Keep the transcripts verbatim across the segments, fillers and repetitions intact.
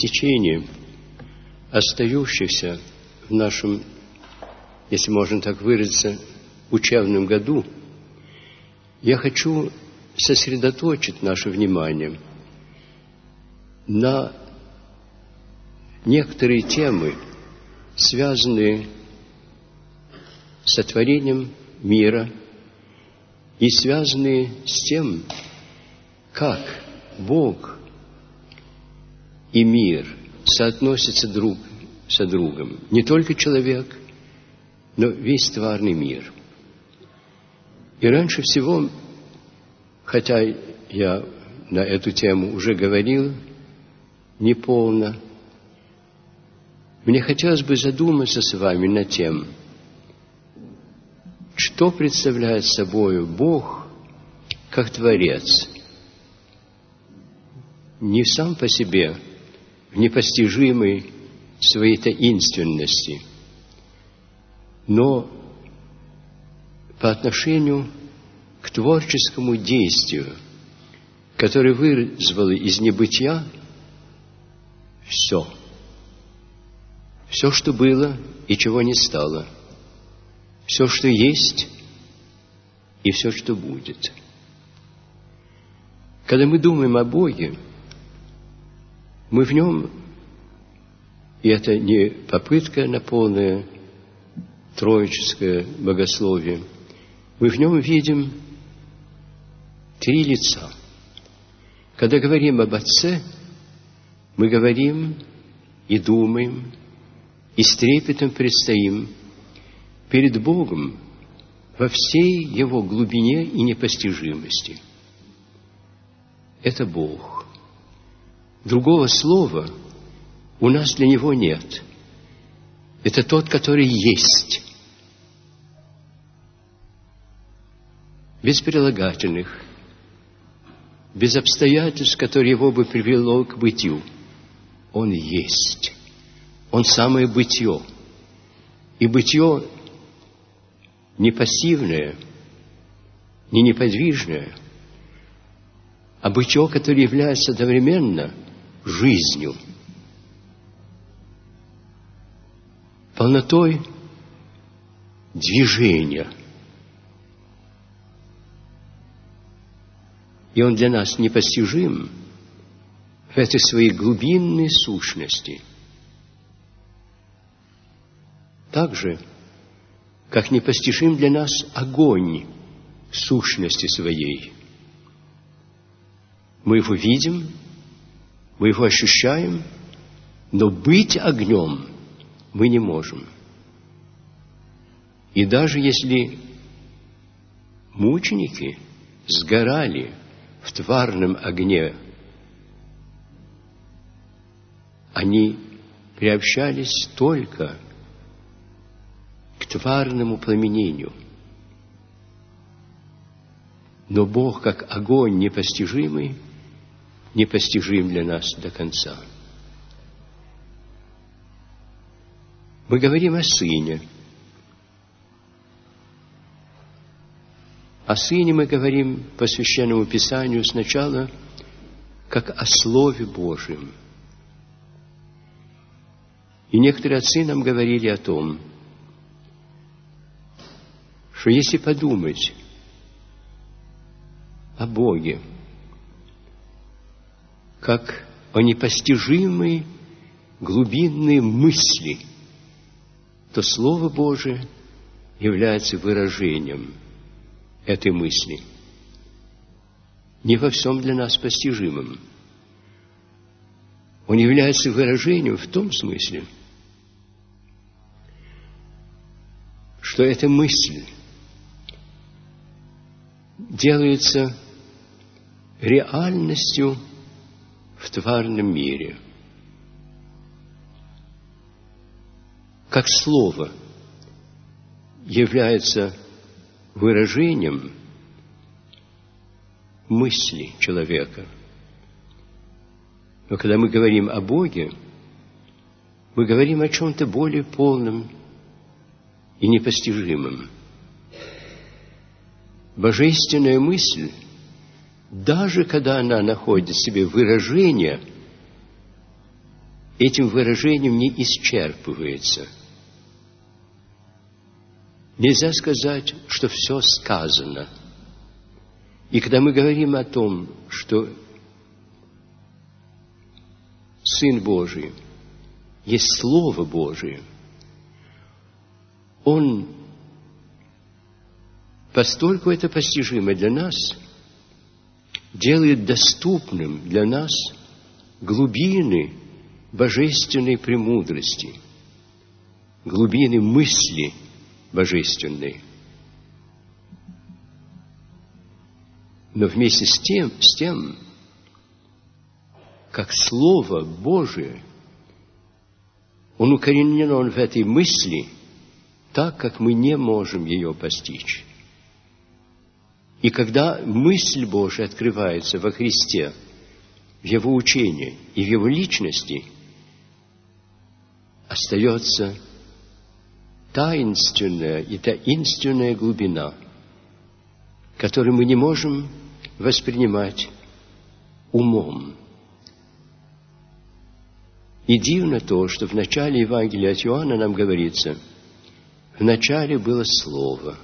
течение остающихся в нашем, если можно так выразиться, учебном году, я хочу сосредоточить наше внимание на некоторые темы, связанные с сотворением мира и связанные с тем, как Бог и мир соотносятся друг со другом. Не только человек, но весь тварный мир. И раньше всего, хотя я на эту тему уже говорил неполно, мне хотелось бы задуматься с вами над тем, что представляет собой Бог как Творец. Не сам по себе, в непостижимой своей таинственности, но по отношению к творческому действию, которое вызвало из небытия все. Все, что было и чего не стало. Все, что есть и все, что будет. Когда мы думаем о Боге, мы в Нем, и это не попытка на полное троическое богословие, мы в Нем видим три лица. Когда говорим об Отце, мы говорим и думаем, и с трепетом предстоим перед Богом во всей Его глубине и непостижимости. Это Бог. Другого слова у нас для Него нет. Это тот, который есть. Без прилагательных, без обстоятельств, которые Его бы привело к бытию. Он есть. Он самое бытие. И бытие не пассивное, не неподвижное, а бытие, которое является одновременно жизнью, полнотой движения. И Он для нас непостижим в этой своей глубинной сущности. Так же, как непостижим для нас огонь в сущности своей. Мы его видим, мы его ощущаем, но быть огнем мы не можем. И даже если мученики сгорали в тварном огне, они приобщались только к тварному пламенению. Но Бог, как огонь непостижимый, непостижим для нас до конца. Мы говорим о Сыне. О Сыне мы говорим по Священному Писанию сначала как о Слове Божьем. И некоторые отцы нам говорили о том, что если подумать о Боге как о непостижимой глубинной мысли, то Слово Божие является выражением этой мысли, не во всем для нас постижимым. Он является выражением в том смысле, что эта мысль делается реальностью в тварном мире. Как слово является выражением мысли человека. Но когда мы говорим о Боге, мы говорим о чем-то более полном и непостижимом. Божественная мысль, даже когда она находит в себе выражение этим выражением не исчерпывается. Нельзя сказать, что все сказано. И когда мы говорим о том, что Сын Божий есть Слово Божие, Он, постольку это постижимо для нас, делает доступным для нас глубины божественной премудрости, глубины мысли божественной. Но вместе с тем, с тем, как Слово Божие, Он укоренен в этой мысли так, как мы не можем ее постичь. И когда мысль Божия открывается во Христе, в Его учении и в Его личности, остается таинственная и таинственная глубина, которую мы не можем воспринимать умом. И дивно то, что в начале Евангелия от Иоанна нам говорится: в начале было Слово.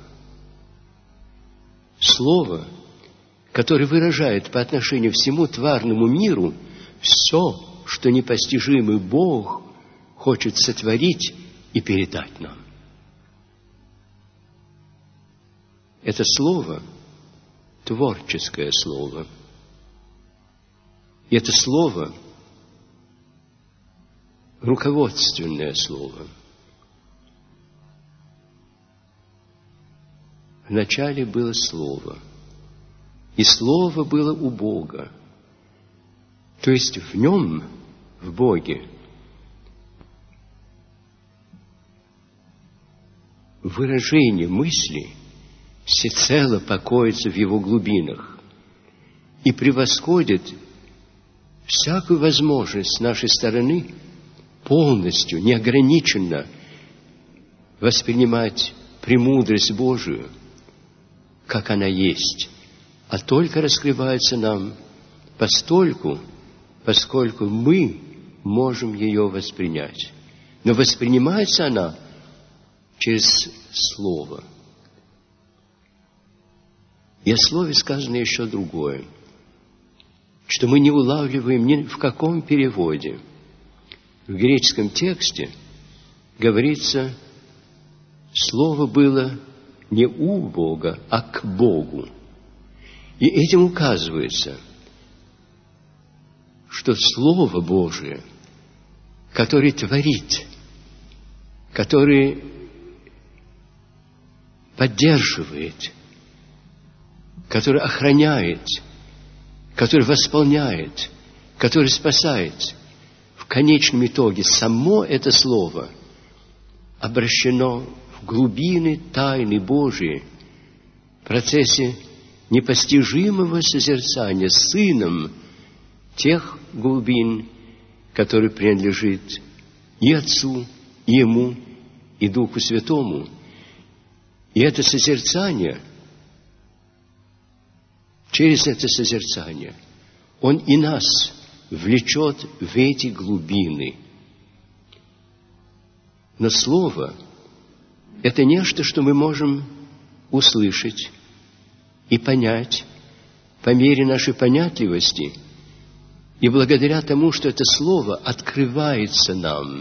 Слово, которое выражает по отношению к всему тварному миру все, что непостижимый Бог хочет сотворить и передать нам. Это слово – творческое слово. И это слово – руководственное слово. Вначале было Слово, и Слово было у Бога. То есть в Нем, в Боге, выражение мысли всецело покоится в Его глубинах и превосходит всякую возможность с нашей стороны полностью, неограниченно воспринимать премудрость Божию, как она есть, а только раскрывается нам постольку, поскольку мы можем ее воспринять. Но воспринимается она через Слово. И о Слове сказано еще другое, что мы не улавливаем ни в каком переводе. В греческом тексте говорится: Слово было не у Бога, а к Богу. И этим указывается, что Слово Божие, которое творит, которое поддерживает, которое охраняет, которое восполняет, которое спасает, в конечном итоге само это Слово обращено в глубины тайны Божией в процессе непостижимого созерцания Сыном тех глубин, которые принадлежит и Отцу, и Ему, и Духу Святому. И это созерцание, через это созерцание, Он и нас влечет в эти глубины. Но Слово – это нечто, что мы можем услышать и понять по мере нашей понятливости, и благодаря тому, что это Слово открывается нам.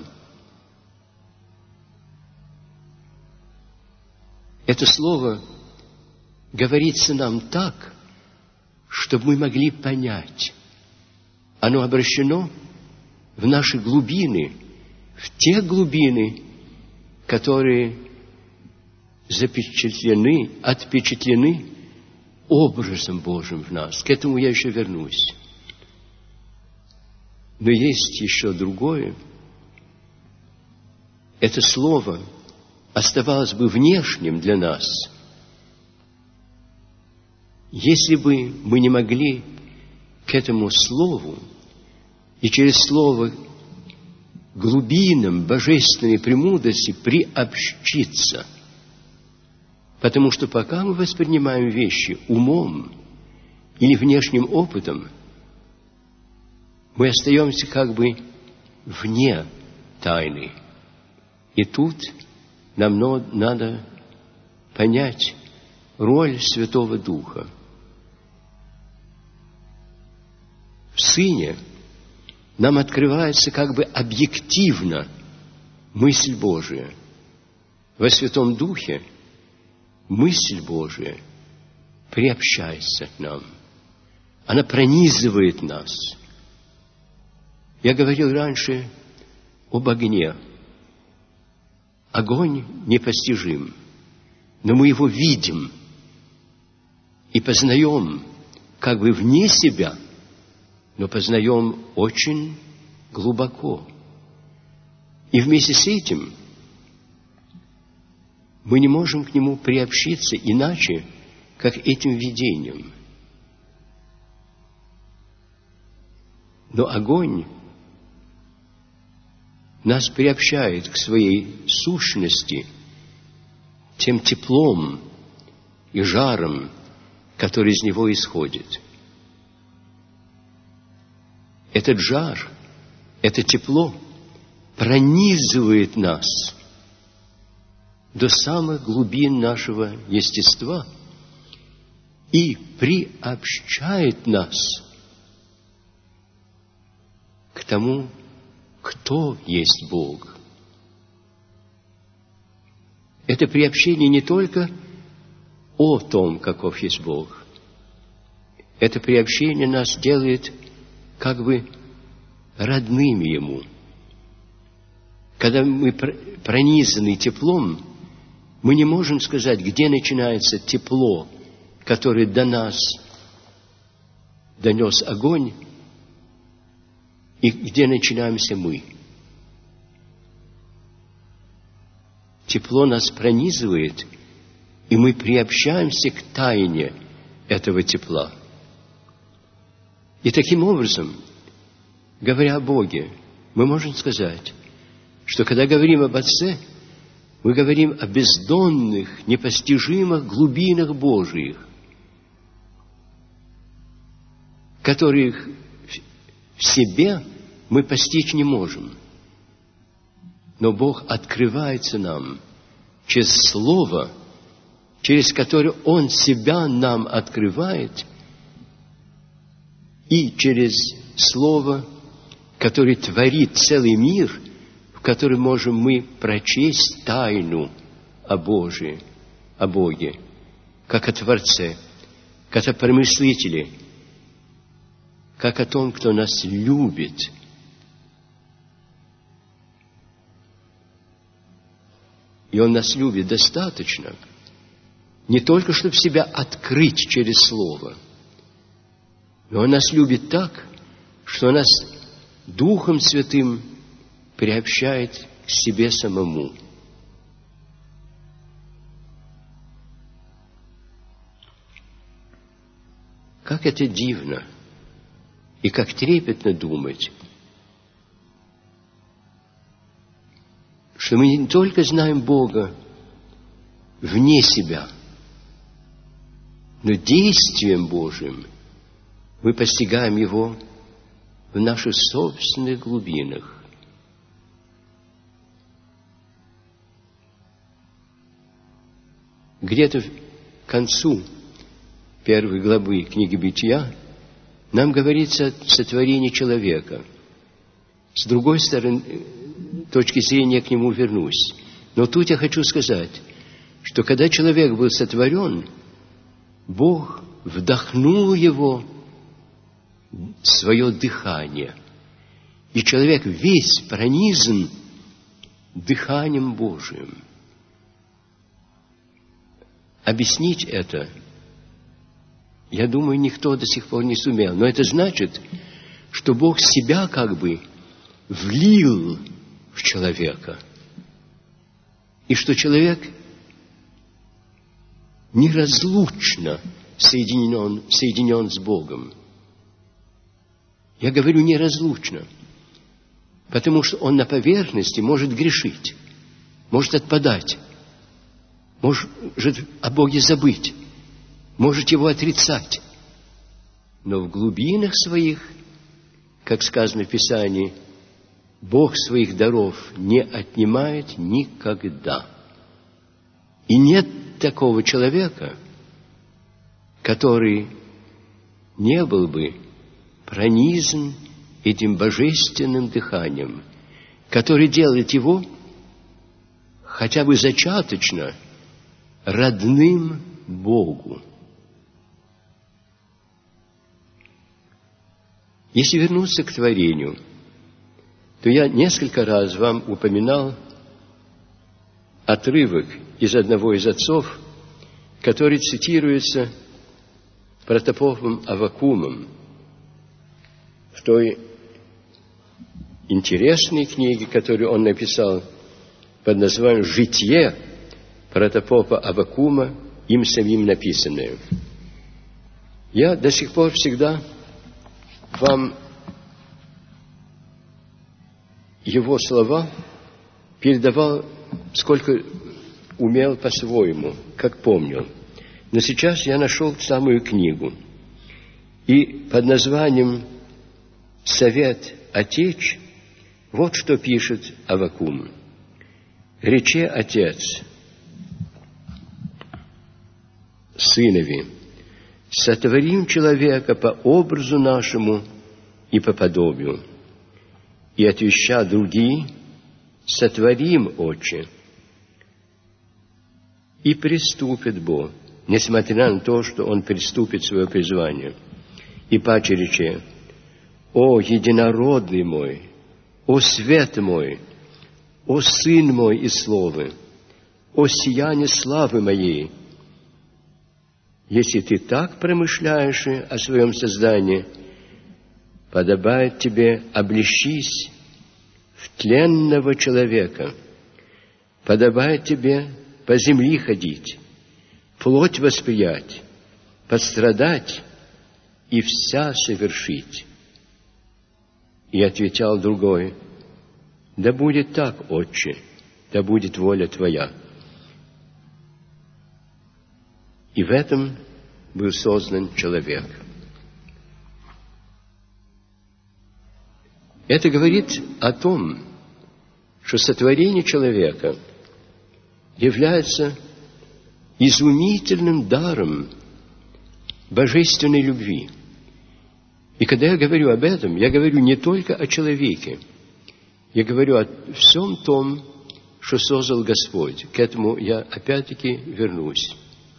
Это Слово говорится нам так, чтобы мы могли понять. Оно обращено в наши глубины, в те глубины, которые запечатлены, отпечатлены образом Божьим в нас. К этому я еще вернусь. Но есть еще другое. Это Слово оставалось бы внешним для нас, если бы мы не могли к этому Слову и через Слово глубинам божественной премудрости приобщиться. Потому что пока мы воспринимаем вещи умом или внешним опытом, мы остаемся как бы вне тайны. И тут нам надо понять роль Святого Духа. В Сыне нам открывается как бы объективно мысль Божия. Во Святом Духе мысль Божия приобщается к нам. Она пронизывает нас. Я говорил раньше об огне. Огонь непостижим, но мы его видим и познаем как бы вне себя, но познаем очень глубоко. И вместе с этим мы не можем к нему приобщиться иначе, как этим видением. Но огонь нас приобщает к своей сущности тем теплом и жаром, который из него исходит. Этот жар, это тепло пронизывает нас до самых глубин нашего естества и приобщает нас к тому, кто есть Бог. Это приобщение не только о том, каков есть Бог. Это приобщение нас делает как бы родными Ему. Когда мы пронизаны теплом, мы не можем сказать, где начинается тепло, которое до нас донес огонь, и где начинаемся мы. Тепло нас пронизывает, и мы приобщаемся к тайне этого тепла. И таким образом, говоря о Боге, мы можем сказать, что когда говорим об Отце, мы говорим о бездонных, непостижимых глубинах Божиих, которых в себе мы постичь не можем. Но Бог открывается нам через Слово, через которое Он себя нам открывает, и через Слово, которое творит целый мир, в котором можем мы прочесть тайну о Божии, о Боге, как о Творце, как о Промыслителе, как о том, кто нас любит. И Он нас любит достаточно, не только чтобы себя открыть через Слово, но Он нас любит так, что Он нас Духом Святым приобщает к себе самому. Как это дивно и как трепетно думать, что мы не только знаем Бога вне себя, но действием Божьим мы постигаем Его в наших собственных глубинах. Где-то к концу первой главы книги Бытия нам говорится о сотворении человека. С другой стороны, точки зрения к нему вернусь. Но тут я хочу сказать, что когда человек был сотворен, Бог вдохнул его в свое дыхание. И человек весь пронизан дыханием Божиим. Объяснить это, я думаю, никто до сих пор не сумел. Но это значит, что Бог себя как бы влил в человека. И что человек неразлучно соединен, соединен с Богом. Я говорю неразлучно, потому что он на поверхности может грешить, может отпадать, может о Боге забыть, может Его отрицать. Но в глубинах своих, как сказано в Писании, Бог своих даров не отнимает никогда. И нет такого человека, который не был бы пронизан этим божественным дыханием, который делает его хотя бы зачаточно родным Богу. Если вернуться к творению, то я несколько раз вам упоминал отрывок из одного из отцов, который цитируется протопопом Аввакумом в той интересной книге, которую он написал под названием «Житие протопопа Аввакума, им самим написанное». Я до сих пор всегда вам его слова передавал, сколько умел по-своему, как помнил. Но сейчас я нашел самую книгу. И под названием «Совет Отеч» вот что пишет Аввакум. «Рече Отец сынови, сотворим человека по образу нашему и по подобию, и отвеща другие, сотворим, Отче, и приступит Бог, несмотря на то, что Он приступит свое призвание, и паче рече: о, единородный мой, о, свет мой, о, сын мой и слово, о, сияние славы моей, если ты так промышляешь о своем создании, подобает тебе облещись в тленного человека, подобает тебе по земле ходить, плоть восприять, пострадать и вся совершить. И отвечал другой: да будет так, Отче, да будет воля Твоя. И в этом был создан человек. Это говорит о том, что сотворение человека является изумительным даром божественной любви. И когда я говорю об этом, я говорю не только о человеке, я говорю о всем том, что создал Господь. К этому я опять-таки вернусь.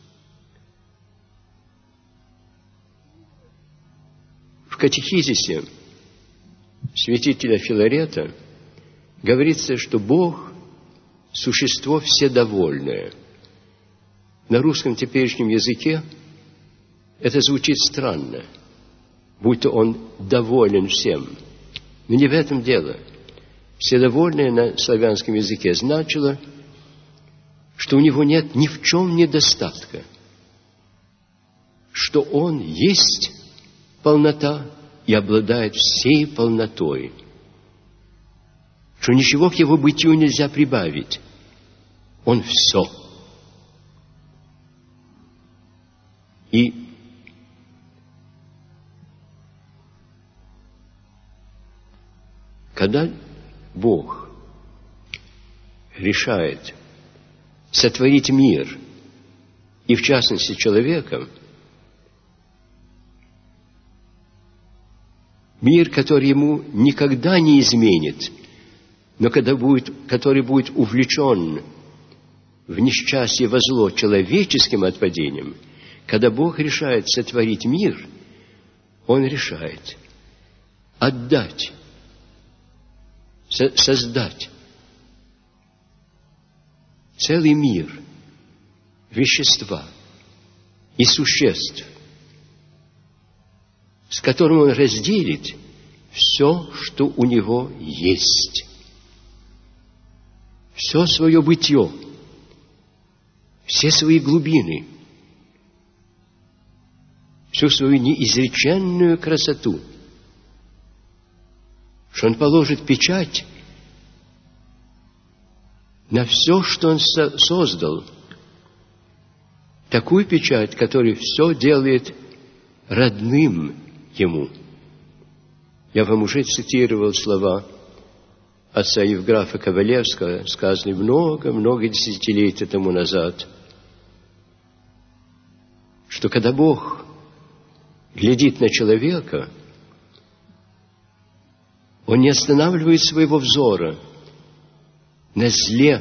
В катехизисе святителя Филарета говорится, что Бог – существо вседовольное. На русском теперешнем языке это звучит странно, будто Он доволен всем. Но не в этом дело. Вседовольное на славянском языке значило, что у Него нет ни в чем недостатка, что Он есть полнота и обладает всей полнотой, что ничего к Его бытию нельзя прибавить. Он все. И когда Бог решает сотворить мир, и в частности человека, мир, который ему никогда не изменит, но когда будет, который будет увлечен в несчастье во зло человеческим отпадением, когда Бог решает сотворить мир, Он решает отдать, со- создать целый мир вещества и существ, с которым Он разделит все, что у Него есть. Все свое бытие, все свои глубины, всю свою неизреченную красоту, что Он положит печать на все, что Он со- создал, такую печать, которая все делает родным Ему. Я вам уже цитировал слова отца Евграфа Ковалевского, сказанный много-много десятилетий тому назад, что когда Бог глядит на человека, Он не останавливает своего взора на зле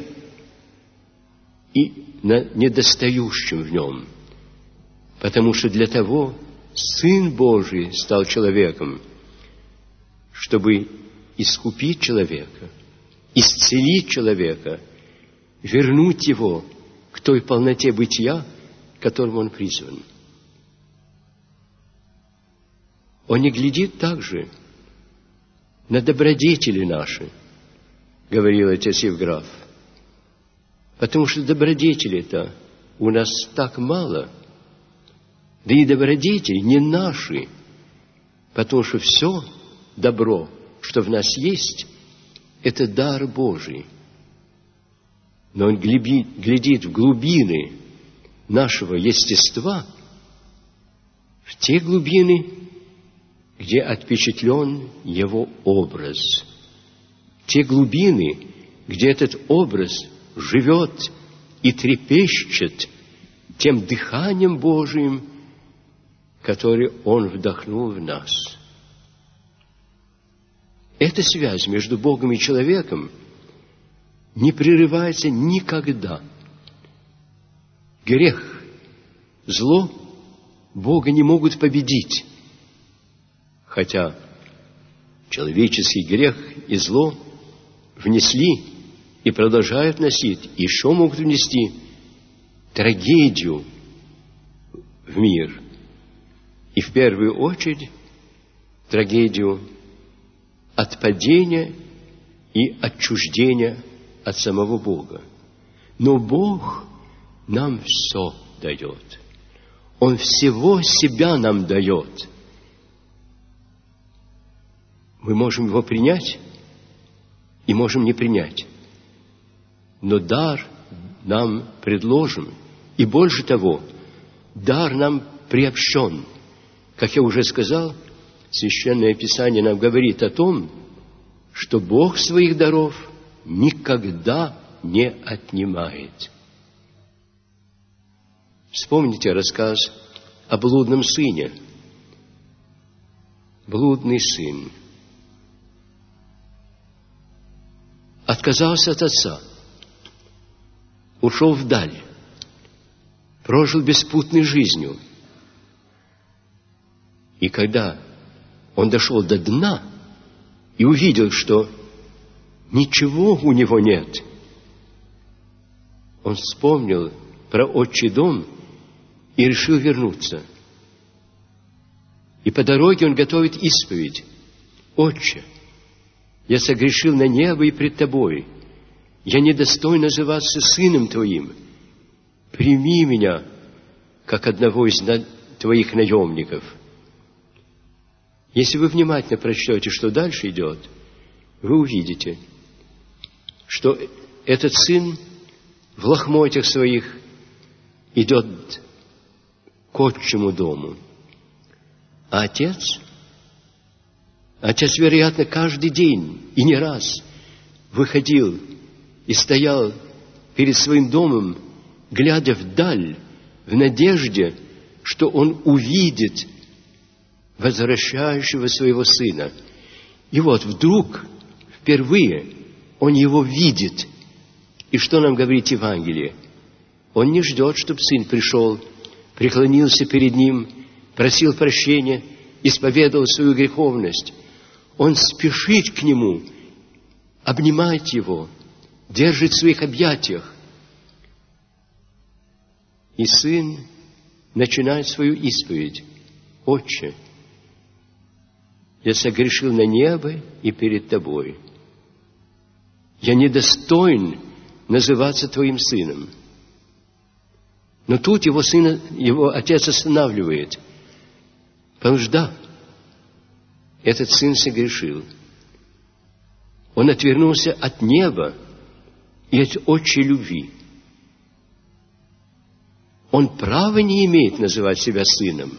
и на недостающем в нем, потому что для того Сын Божий стал человеком, чтобы искупить человека, исцелить человека, вернуть его к той полноте бытия, к которому он призван. Он не глядит также на добродетели наши, говорил отец Евграф, потому что добродетелей-то у нас так мало, да и добродетели не наши, потому что все добро, что в нас есть, это дар Божий. Но Он глядит в глубины нашего естества, в те глубины, где отпечатлен Его образ, те глубины, где этот образ живет и трепещет тем дыханием Божиим, который Он вдохнул в нас. Эта связь между Богом и человеком не прерывается никогда. Грех, зло Бога не могут победить, хотя человеческий грех и зло внесли и продолжают носить, и еще могут внести трагедию в мир. И в первую очередь трагедию отпадения и отчуждения от самого Бога. Но Бог нам все дает. Он всего себя нам дает. Мы можем его принять и можем не принять. Но дар нам предложен. И больше того, дар нам приобщен. Как я уже сказал, Священное Писание нам говорит о том, что Бог своих даров никогда не отнимает. Вспомните рассказ о блудном сыне. Блудный сын отказался от отца, ушел вдаль, прожил беспутной жизнью. И когда он дошел до дна и увидел, что ничего у него нет, он вспомнил про отчий дом и решил вернуться. И по дороге он готовит исповедь. «Отче, я согрешил на небо и пред Тобой. Я недостоин называться сыном Твоим. Прими меня, как одного из Твоих наемников». Если вы внимательно прочтете, что дальше идет, вы увидите, что этот сын в лохмотьях своих идет к отчему дому. А отец, отец, вероятно, каждый день и не раз выходил и стоял перед своим домом, глядя вдаль, в надежде, что он увидит возвращающего своего сына. И вот вдруг, впервые, он его видит. И что нам говорит Евангелие? Он не ждет, чтобы сын пришел, преклонился перед ним, просил прощения, исповедовал свою греховность. Он спешит к нему, обнимает его, держит в своих объятиях. И сын начинает свою исповедь. «Отче, я согрешил на небо и перед Тобой. Я недостоин называться Твоим сыном». Но тут его сына, его отец останавливает. Потому что да, этот сын согрешил. Он отвернулся от неба и от отчей любви. Он права не имеет называть себя сыном.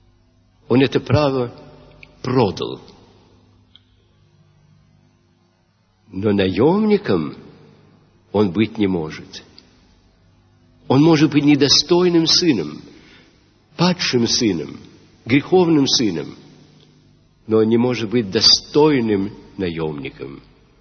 Он это право продал. Но наемником он быть не может. Он может быть недостойным сыном, падшим сыном, греховным сыном, но он не может быть достойным наемником.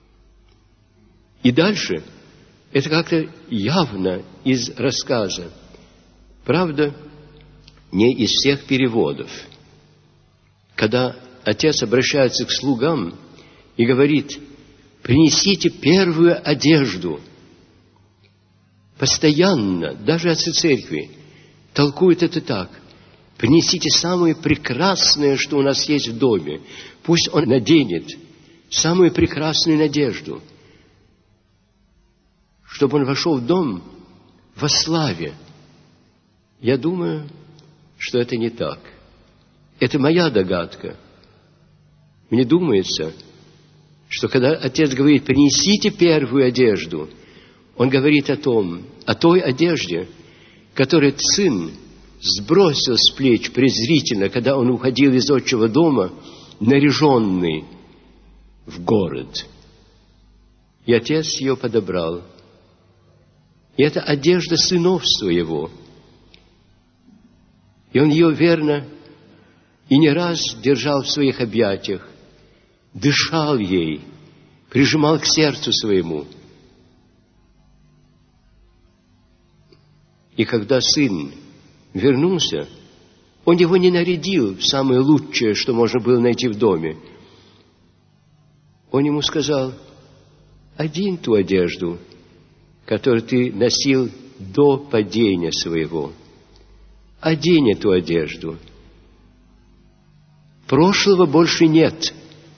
И дальше это как-то явно из рассказа. Правда, не из всех переводов. Когда отец обращается к слугам и говорит: принесите первую одежду. Постоянно, даже отцы церкви, толкуют это так: принесите самое прекрасное, что у нас есть в доме. Пусть он наденет самую прекрасную надежду, чтобы он вошел в дом во славе. Я думаю, что это не так. Это моя догадка. Мне думается, что когда отец говорит: принесите первую одежду, он говорит о том, о той одежде, которую сын сбросил с плеч презрительно, когда он уходил из отчего дома, наряженный в город. И отец ее подобрал. И это одежда сыновства его. И он ее верно и не раз держал в своих объятиях, дышал ей, прижимал к сердцу своему. И когда сын вернулся, он его не нарядил в самое лучшее, что можно было найти в доме. Он ему сказал: одень ту одежду, которую ты носил до падения своего. Одень эту одежду. Прошлого больше нет.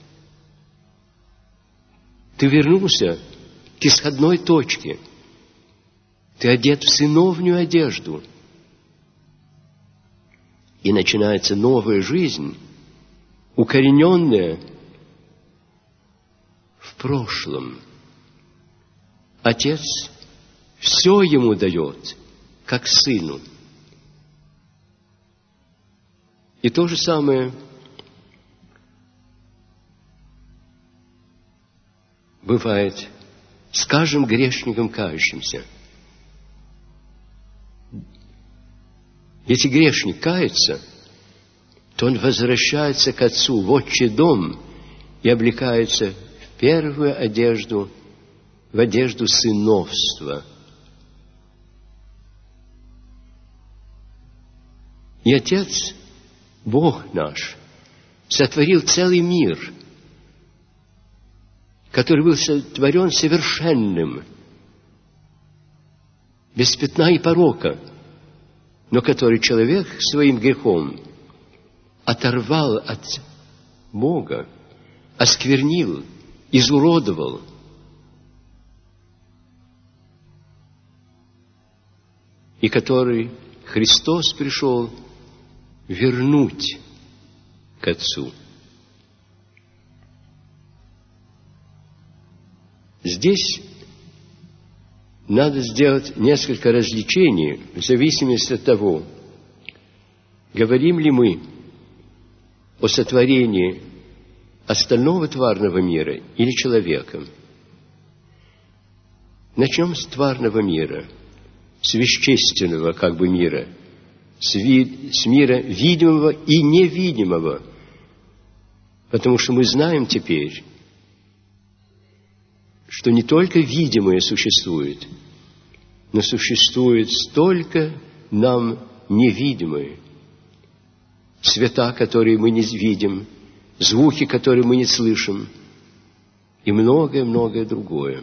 Ты вернулся к исходной точке. Ты одет в сыновнюю одежду. И начинается новая жизнь, укорененная в прошлом. Отец все ему дает, как сыну. И то же самое бывает с каждым грешником кающимся. Если грешник кается, то он возвращается к Отцу в отчий дом и облекается в первую одежду, в одежду сыновства. И Отец, Бог наш, сотворил целый мир, который был сотворен совершенным, без пятна и порока, но который человек своим грехом оторвал от Бога, осквернил, изуродовал. И который Христос пришел вернуть к Отцу. Здесь надо сделать несколько различений в зависимости от того, говорим ли мы о сотворении остального тварного мира или человека. Начнем с тварного мира, с вещественного как бы мира, с, ви, с мира видимого и невидимого, потому что мы знаем теперь, что не только видимое существует, но существует столько нам невидимое. Цвета, которые мы не видим, звуки, которые мы не слышим, и многое-многое другое.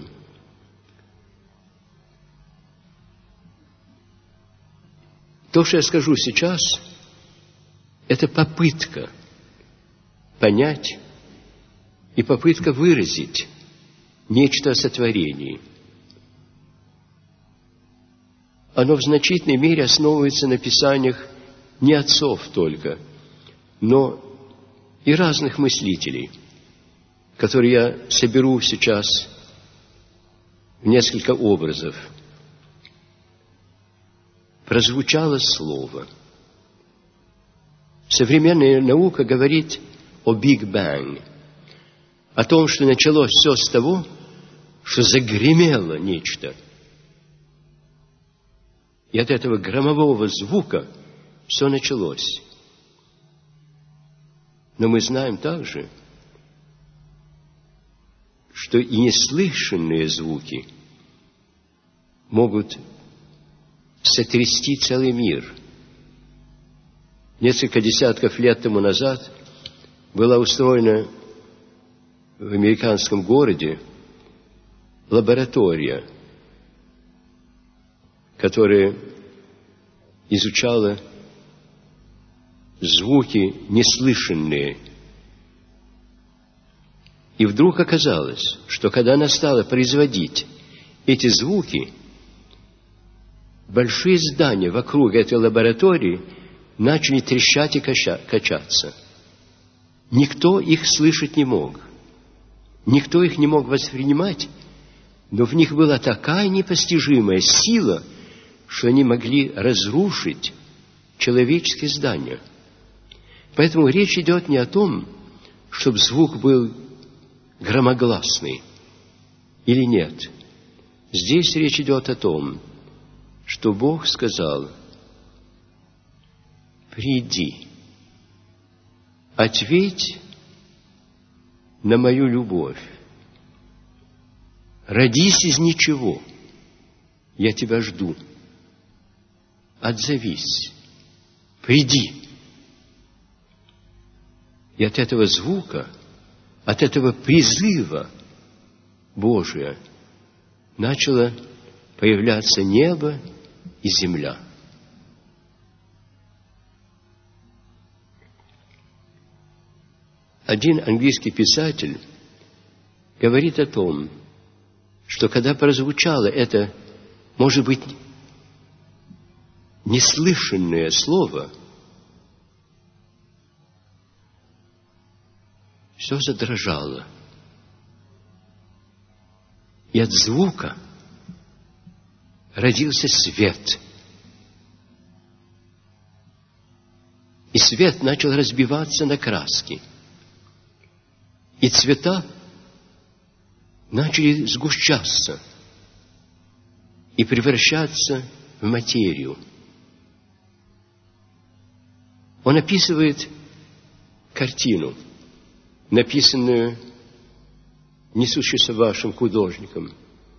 То, что я скажу сейчас, это попытка понять и попытка выразить нечто о сотворении. Оно в значительной мере основывается на писаниях не отцов только, но и разных мыслителей, которые я соберу сейчас в несколько образов. Прозвучало слово. Современная наука говорит о Биг Бэнг, о том, что началось все с того, что загремело нечто. И от этого громового звука все началось. Но мы знаем также, что и неслышанные звуки могут сотрясти целый мир. Несколько десятков лет тому назад была устроена в американском городе лаборатория, которая изучала звуки неслышанные. И вдруг оказалось, что когда она стала производить эти звуки, большие здания вокруг этой лаборатории начали трещать и качаться. Никто их слышать не мог. Никто их не мог воспринимать, но в них была такая непостижимая сила, что они могли разрушить человеческие здания. Поэтому речь идет не о том, чтобы звук был громогласный или нет. Здесь речь идет о том, что Бог сказал: «Приди, ответь на мою любовь, родись из ничего, я тебя жду, отзовись, приди». И от этого звука, от этого призыва Божия начало появляться небо и земля. Один английский писатель говорит о том, что когда прозвучало это, может быть, неслышанное слово, все задрожало. И от звука родился свет. И свет начал разбиваться на краски. И цвета начали сгущаться и превращаться в материю. Он описывает картину, написанную несуществовавшим художником.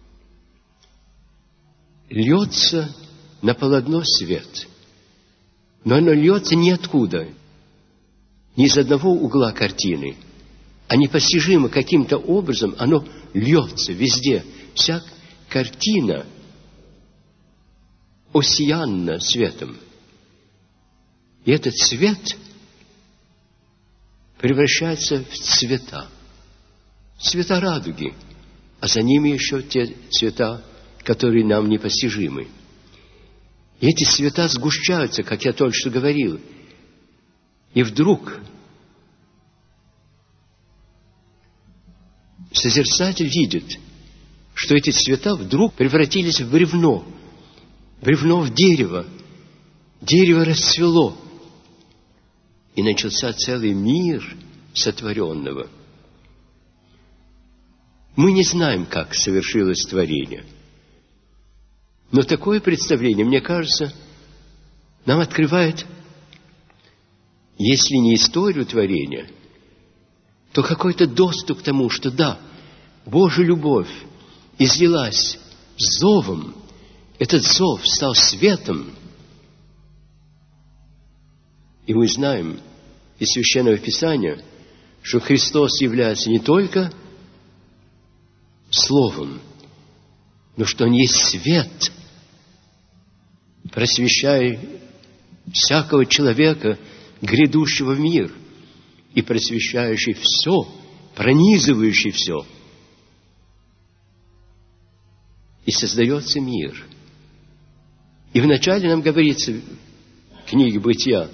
Льется на полотно свет, но оно льется ниоткуда, ни из одного угла картины, а непостижимо каким-то образом оно льется везде. Вся картина осиянна светом. И этот свет превращается в цвета. Цвета радуги, а за ними еще те цвета, которые нам непостижимы. И эти цвета сгущаются, как я только что говорил. И вдруг созерцатель видит, что эти цвета вдруг превратились в бревно, бревно в дерево, дерево расцвело, и начался целый мир сотворенного. Мы не знаем, как совершилось творение, но такое представление, мне кажется, нам открывает, если не историю творения, то какой-то доступ к тому, что да, Божья любовь излилась зовом, этот зов стал светом. И мы знаем из Священного Писания, что Христос является не только Словом, но что Он есть свет, просвещая всякого человека, грядущего в мир, и просвещающий все, пронизывающий все. И создается мир. И вначале нам говорится в книге Бытия,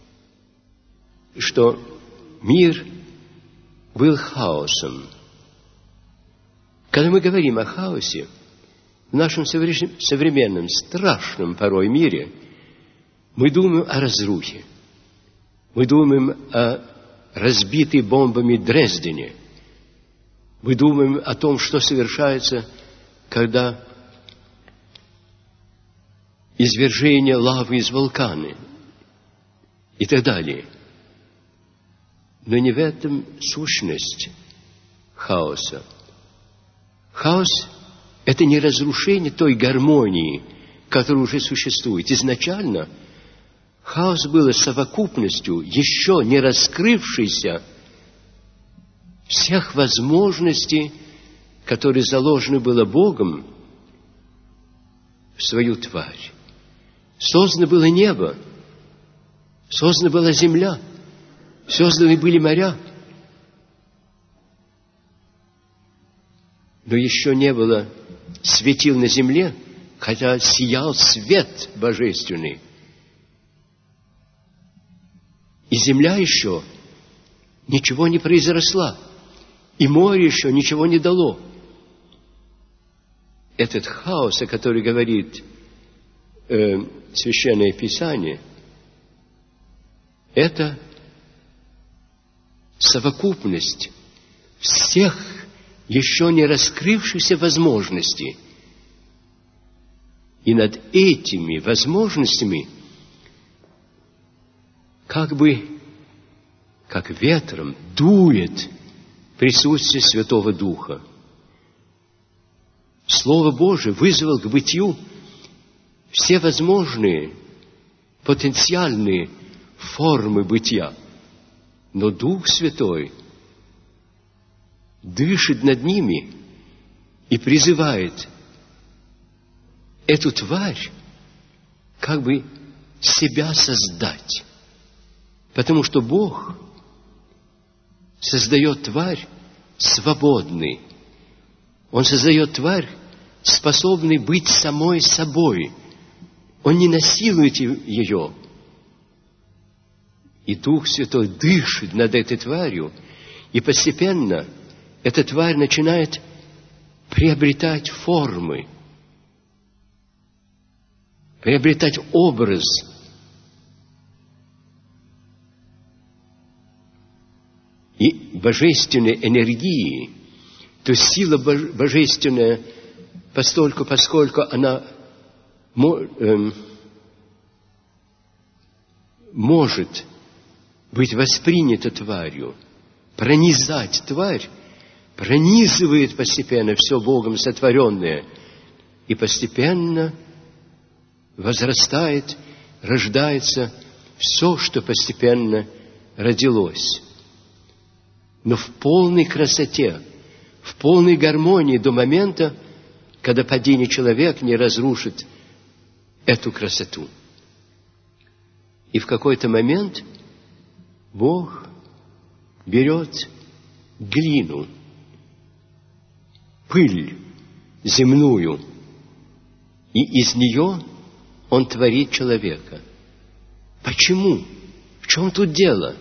что мир был хаосом. Когда мы говорим о хаосе, в нашем современном, страшном порой мире, мы думаем о разрухе. Мы думаем о разбитой бомбами Дрездене. Мы думаем о том, что совершается, когда извержение лавы из вулкана и так далее. Но не в этом сущность хаоса. Хаос – это не разрушение той гармонии, которая уже существует. Изначально хаос был совокупностью еще не раскрывшейся всех возможностей, которые заложены было Богом в свою тварь. Создано было небо, создана была земля, созданы были моря. Но еще не было светил на земле, хотя сиял свет божественный. И земля еще ничего не произросла, и море еще ничего не дало. Этот хаос, о котором говорит э, Священное Писание, это совокупность всех еще не раскрывшихся возможностей. И над этими возможностями как бы, как ветром дует присутствие Святого Духа. Слово Божие вызвало к бытию все возможные потенциальные формы бытия. Но Дух Святой дышит над ними и призывает эту тварь как бы себя создать. Потому что Бог создает тварь свободной. Он создает тварь, способной быть самой собой. Он не насилует ее. И Дух Святой дышит над этой тварью, и постепенно эта тварь начинает приобретать формы, приобретать образ. И божественной энергии, то есть сила божественная, постольку, поскольку она может быть воспринята тварью, пронизать тварь, пронизывает постепенно все Богом сотворенное, и постепенно возрастает, рождается все, что постепенно родилось. Но в полной красоте, в полной гармонии до момента, когда падение человека не разрушит эту красоту. И в какой-то момент Бог берет глину, пыль земную, и из нее Он творит человека. Почему? В чем тут дело?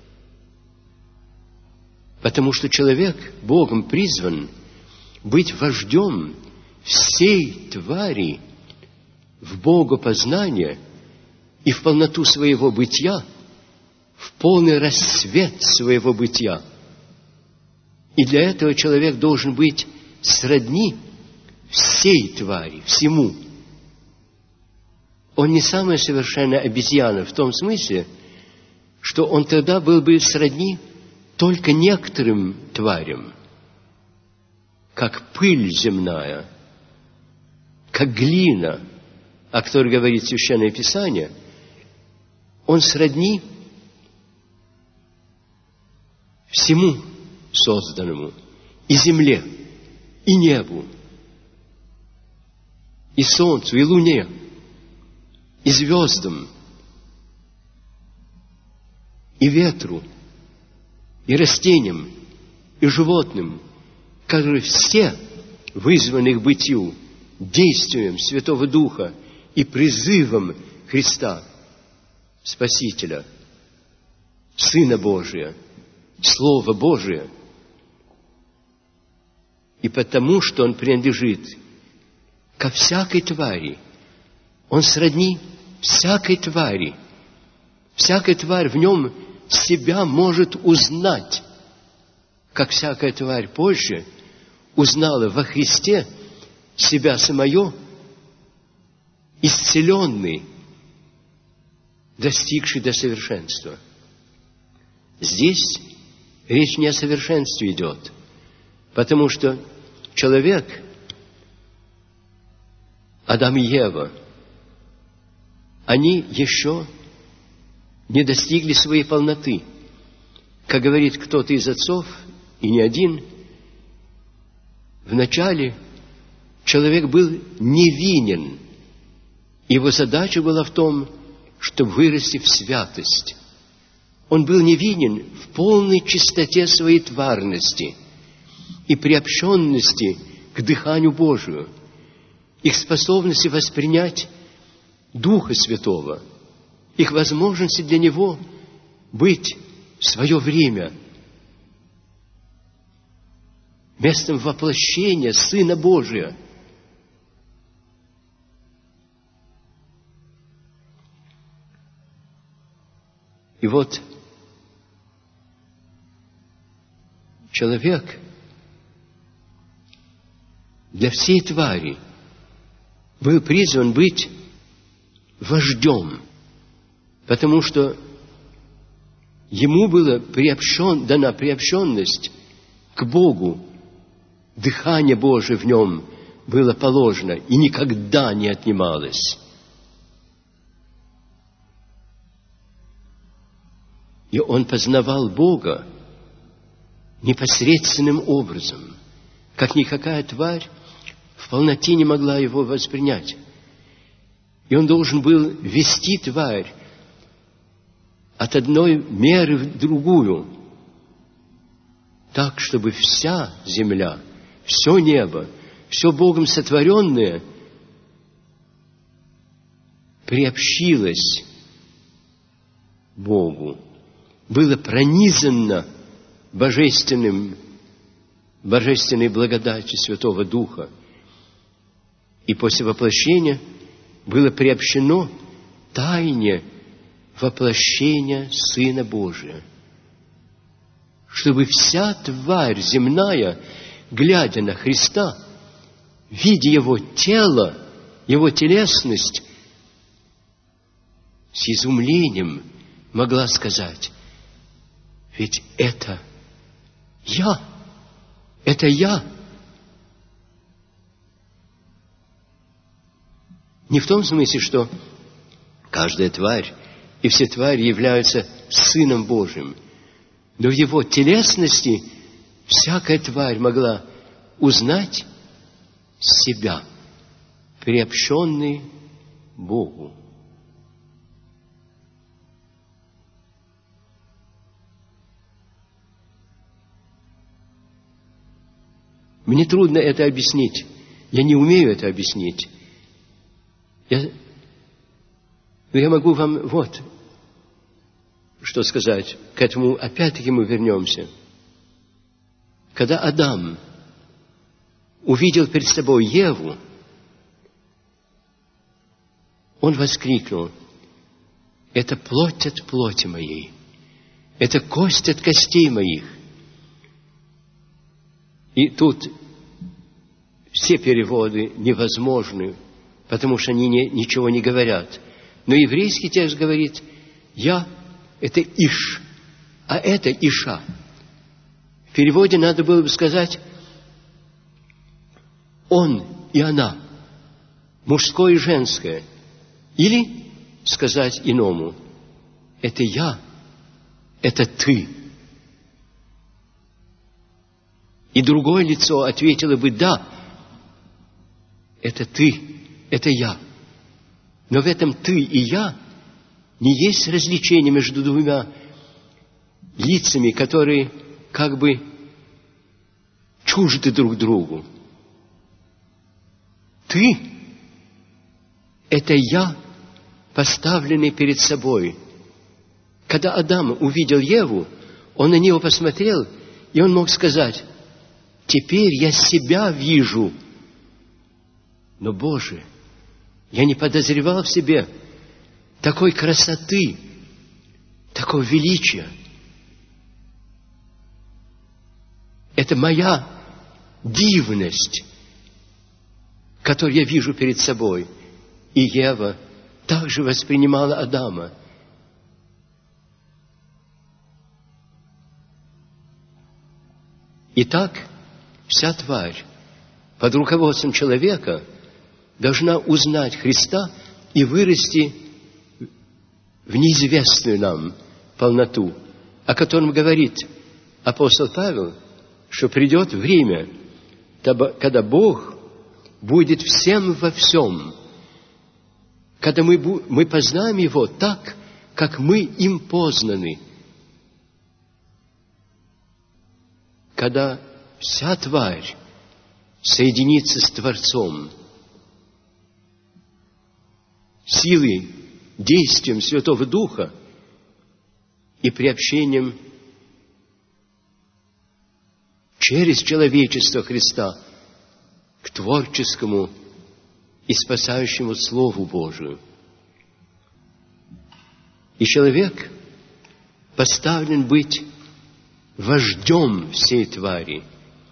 Потому что человек Богом призван быть вождем всей твари в богопознание и в полноту своего бытия, в полный рассвет своего бытия. И для этого человек должен быть сродни всей твари, всему. Он не самая совершенная обезьяна в том смысле, что он тогда был бы сродни только некоторым тварям, как пыль земная, как глина, о которой говорит Священное Писание. Он сродни всему созданному, и земле, и небу, и солнцу, и луне, и звездам, и ветру, и растениям, и животным, которые все вызваны к бытию действием Святого Духа и призывом Христа, Спасителя, Сына Божия, Слова Божия. И потому, что Он принадлежит ко всякой твари, Он сродни всякой твари. Всякая тварь в Нем себя может узнать как всякая тварь позже, узнала во Христе себя самое, исцеленный, достигший до совершенства. Здесь речь не о совершенстве идет, потому что человек, Адам и Ева, они еще не достигли своей полноты. Как говорит кто-то из отцов, и не один, вначале человек был невинен. Его задача была в том, чтобы вырасти в святость. Он был невинен в полной чистоте своей тварности и приобщенности к дыханию Божию, их способности воспринять Духа Святого, их возможности для него быть в свое время местом воплощения Сына Божия. И вот человек для всей твари был призван быть вождем, потому что ему была приобщен, дана приобщенность к Богу, дыхание Божие в нем было положено и никогда не отнималось. И он познавал Бога непосредственным образом, как никакая тварь в полноте не могла его воспринять. И он должен был вести тварь от одной меры в другую, так, чтобы вся земля, все небо, все Богом сотворенное приобщилось Богу, было пронизано божественным, божественной благодатью Святого Духа. И после воплощения было приобщено тайне воплощения Сына Божия, чтобы вся тварь земная, глядя на Христа, видя Его тело, Его телесность, с изумлением могла сказать: ведь это я, это я. Не в том смысле, что каждая тварь и все твари являются Сыном Божьим, но в Его телесности всякая тварь могла узнать себя, приобщенный Богу. Мне трудно это объяснить. Я не умею это объяснить. Я, но я могу вам вот что сказать. К этому опять-таки мы вернемся. Когда Адам увидел перед собой Еву, он воскликнул: это плоть от плоти моей, это кость от костей моих. И тут все переводы невозможны, потому что они не, ничего не говорят. Но еврейский текст говорит: «Я» — это «иш», а это «иша». В переводе надо было бы сказать «он» и «она», мужское и женское. Или сказать иному: «это я, это ты». И другое лицо ответило бы: «Да, это ты, это я». Но в этом «ты» и «я» не есть различие между двумя лицами, которые как бы чужды друг другу. «Ты» — это «я», поставленный перед собой. Когда Адам увидел Еву, он на нее посмотрел, и он мог сказать: «Теперь я себя вижу». Но, Боже, я не подозревал в себе такой красоты, такого величия. Это моя дивность, которую я вижу перед собой. И Ева также воспринимала Адама. Итак, вся тварь под руководством человека должна узнать Христа и вырасти в неизвестную нам полноту, о котором говорит апостол Павел, что придет время, когда Бог будет всем во всем, когда мы, мы познаем Его так, как мы им познаны, когда вся тварь соединится с Творцом, силой, действием Святого Духа и приобщением через человечество Христа к творческому и спасающему Слову Божию. И человек поставлен быть вождем всей твари.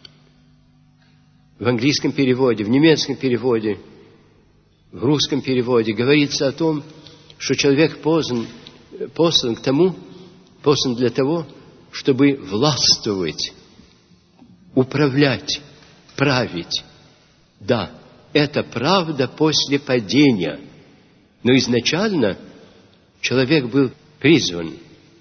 В английском переводе, в немецком переводе, в русском переводе говорится о том, что человек послан, послан к тому, послан для того, чтобы властвовать, управлять, править. Да, это правда после падения, но изначально человек был призван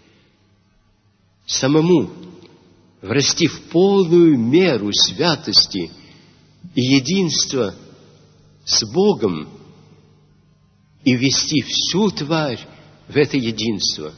самому врасти в полную меру святости и единства с Богом и ввести всю тварь в это единство.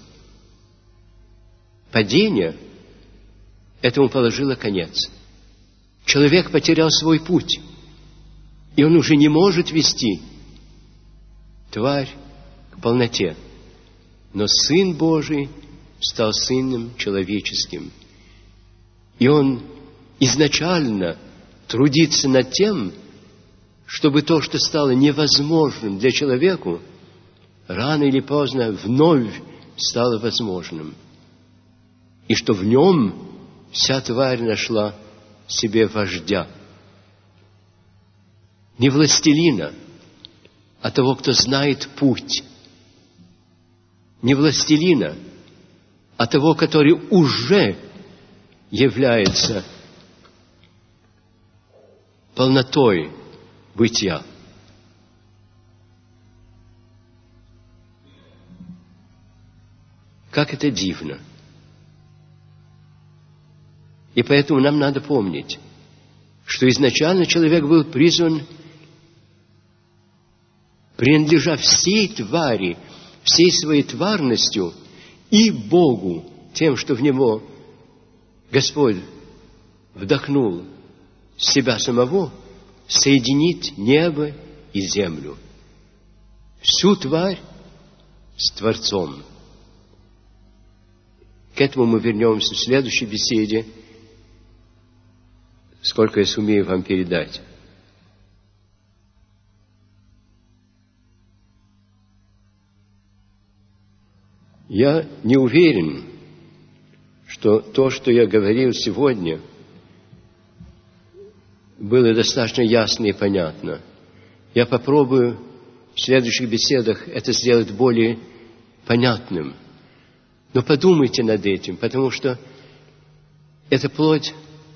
Падение этому положило конец. Человек потерял свой путь, и он уже не может вести тварь к полноте. Но Сын Божий стал Сыном человеческим. И Он изначально трудится над тем, чтобы то, что стало невозможным для человека, рано или поздно вновь стало возможным. И что в нем вся тварь нашла себе вождя. Не властелина, а того, кто знает путь. Не властелина, а того, который уже является полнотой бытия. Как это дивно! И поэтому нам надо помнить, что изначально человек был призван, принадлежа всей твари, всей своей тварностью и Богу, тем, что в него Господь вдохнул себя самого, соединить небо и землю. Всю тварь с Творцом. К этому мы вернемся в следующей беседе, сколько я сумею вам передать. Я не уверен, что то, что я говорил сегодня, было достаточно ясно и понятно. Я попробую в следующих беседах это сделать более понятным. Но подумайте над этим, потому что это плод,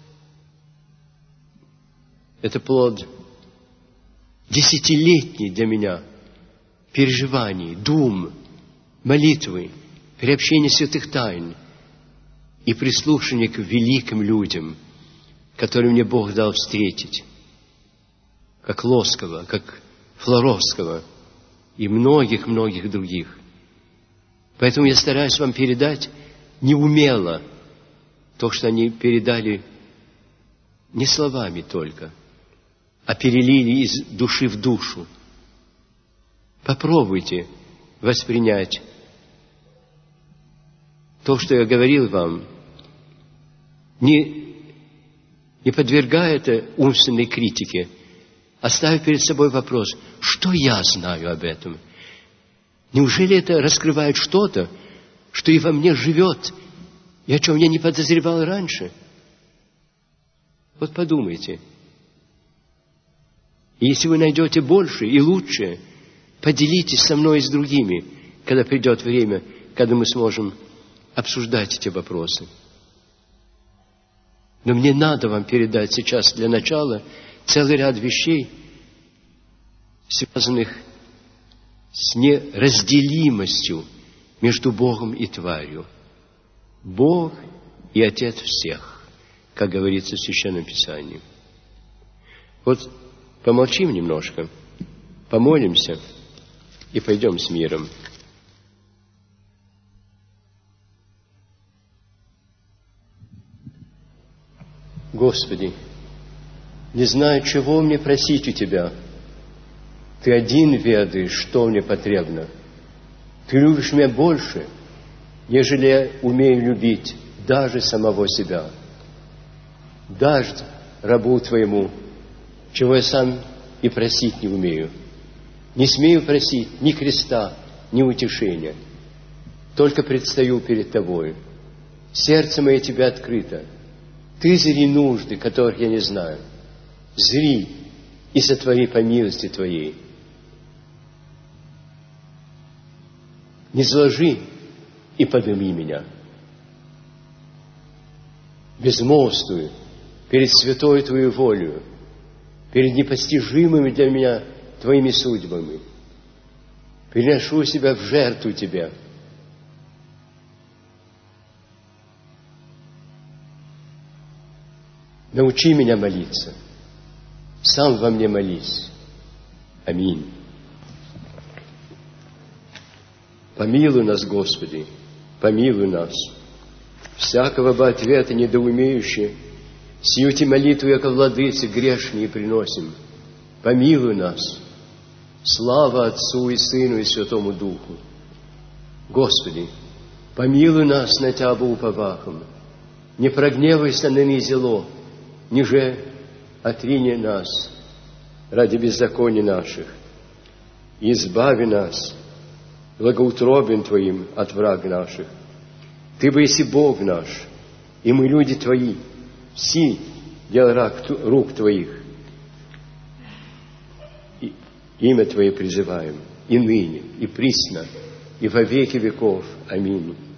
это плод десятилетний для меня переживаний, дум, молитвы, приобщения святых тайн и прислушивания к великим людям, которые мне Бог дал встретить, как Лоскова, как Флоровского и многих-многих других. Поэтому я стараюсь вам передать неумело то, что они передали не словами только, а перелили из души в душу. Попробуйте воспринять то, что я говорил вам, не, не подвергая это умственной критике, оставив перед собой вопрос, что я знаю об этом? Неужели это раскрывает что-то, что и во мне живет, и о чем я не подозревал раньше? Вот подумайте. И если вы найдете больше и лучше, поделитесь со мной и с другими, когда придет время, когда мы сможем обсуждать эти вопросы. Но мне надо вам передать сейчас для начала целый ряд вещей, связанных с неразделимостью между Богом и тварью. Бог и Отец всех, как говорится в Священном Писании. Вот помолчим немножко, помолимся и пойдем с миром. Господи, не знаю, чего мне просить у Тебя. Ты один ведаешь, что мне потребно. Ты любишь меня больше, нежели я умею любить даже самого себя. Дашь рабу Твоему, чего я сам и просить не умею. Не смею просить ни креста, ни утешения. Только предстаю перед Тобою. Сердце мое Тебе открыто. Ты зри нужды, которых я не знаю. Зри и сотвори по милости Твоей. Не зложи и подыми меня. Безмолвствую перед святой Твою волею, перед непостижимыми для меня Твоими судьбами. Приношу себя в жертву Тебе. Научи меня молиться. Сам во мне молись. Аминь. Помилуй нас, Господи, помилуй нас. Всякого бы ответа недоумеющие, сию Ти молитву, яко владыцы грешные приносим. Помилуй нас. Слава Отцу и Сыну и Святому Духу. Господи, помилуй нас на Тябу уповахом. Не прогневайся на ныне зело, ниже отрини нас ради беззаконий наших. Избави нас благоутробием Твоим от враг наших. Ты бы еси Бог наш, и мы люди Твои, все дела рук Твоих. И имя Твое призываем и ныне, и присно, и во веки веков. Аминь.